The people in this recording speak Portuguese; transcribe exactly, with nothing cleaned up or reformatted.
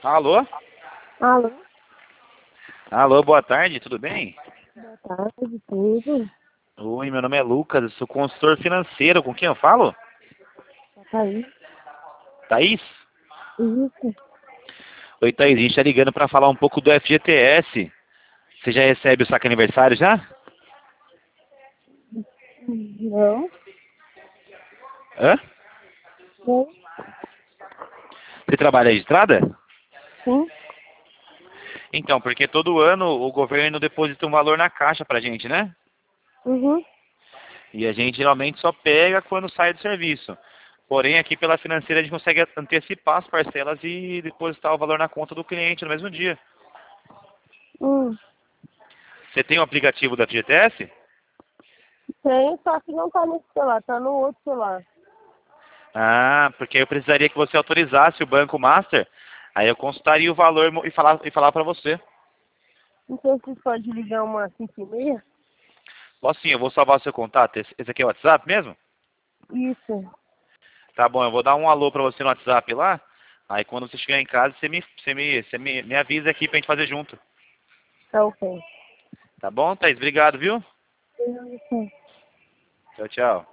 Alô? Alô? Alô, boa tarde, tudo bem? Boa tarde, tudo? Oi, meu nome é Lucas, eu sou consultor financeiro. Com quem eu falo? Tá aí? Thaís? Isso. Oi, Thaís, a gente tá ligando para falar um pouco do F G T S. Você já recebe o saque aniversário já? Não? Hã? Não? Você trabalha registrada? Sim? Então, porque todo ano o governo deposita um valor na caixa pra gente, né? Uhum. E a gente geralmente só pega quando sai do serviço. Porém, aqui pela financeira a gente consegue antecipar as parcelas e depositar o valor na conta do cliente no mesmo dia. Hum. Você tem o aplicativo da F G T S? Tem, só que não tá nesse celular, tá no outro celular. Ah, porque eu precisaria que você autorizasse o Banco Master. Aí eu consultaria o valor e falar, e falar para você. Então vocês podem ligar uma cinco e meia? Posso sim, eu vou salvar o seu contato. Esse, esse aqui é o WhatsApp mesmo? Isso. Tá bom, eu vou dar um alô para você no WhatsApp lá. Aí quando você chegar em casa, você me, você me, você me, me avisa aqui pra gente fazer junto. Tá ok. Tá bom, Thaís? Obrigado, viu? Isso. Tchau, tchau.